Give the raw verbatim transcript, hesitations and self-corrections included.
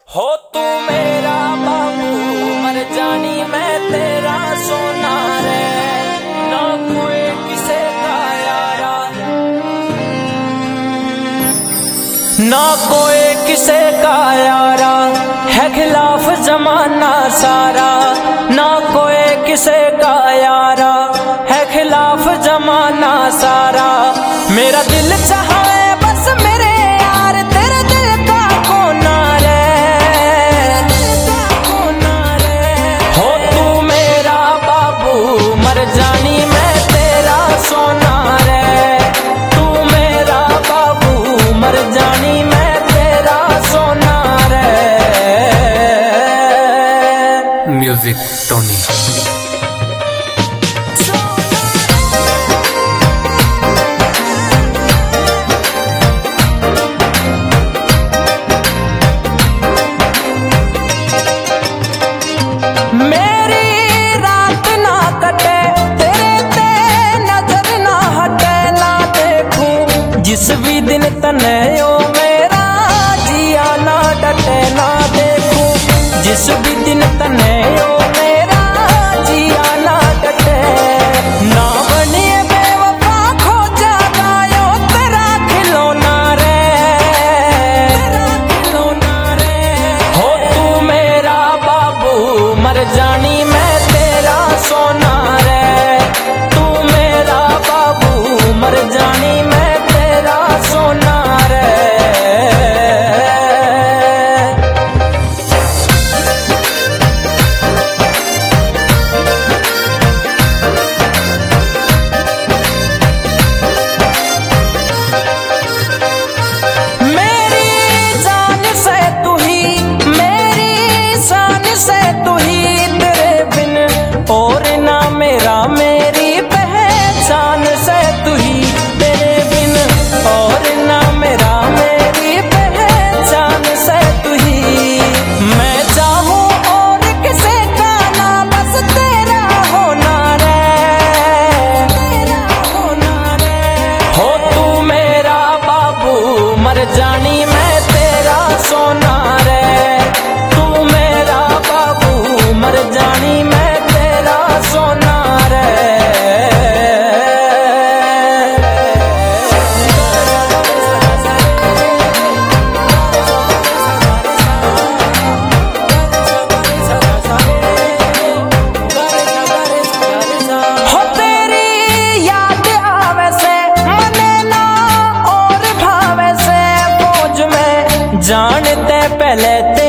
हो तू मेरा बाबू मर जानी मैं तेरा सोना रे, ना कोई किसे का यारा, ना कोई किसे का यारा, है खिलाफ जमाना सारा, ना कोई किसे का यारा, है खिलाफ जमाना सारा। मेरा दिल चाहे बस मेरे यार तेरे दिल का कोना रे, हो तू मेरा बाबू मर जानी मैं तेरा सोना रे, तू मेरा बाबू मर जानी मैं तेरा सोना रे। Music Tony. जिस भी दिन तने ओ मेरा जिया ना डटे ना देखूं, जिस भी दिन तने ओ मेरा जिया ना डटे, ना बनिए बेवफा खो जागायो तेरा खिलौना रे, खिलौना रे। हो तू मेरा बाबू मर जानी मैं तेरा सोना रे, तू मेरा बाबू मर जानी मैं सोना रे। मेरी जान से तू ही, मेरी शान से तू ही, तेरे बिन और ना मेरा मेरी पहचान से तू ही, तेरे बिन और ना मेरा मेरी पहचान से तू ही। मैं चाहूं और किसे का ना बस तेरा होना रे, तेरा होना रे। हो तू मेरा बाबू मर जानी मैं तेरा सोना रे, तू मेरा बाबू मर जानी मैं तेरा सोना रे। जानते पहले